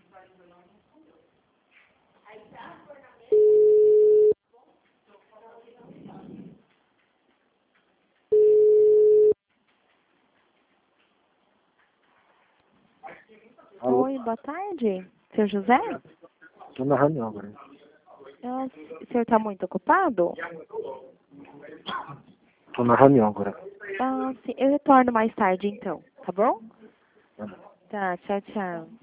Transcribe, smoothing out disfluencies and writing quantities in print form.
Alô? Oi, boa tarde. Seu José? Estou na reunião agora. O senhor está muito ocupado? Estou na reunião agora. Sim, eu retorno mais tarde então, tá bom? Tá, tchau, tchau.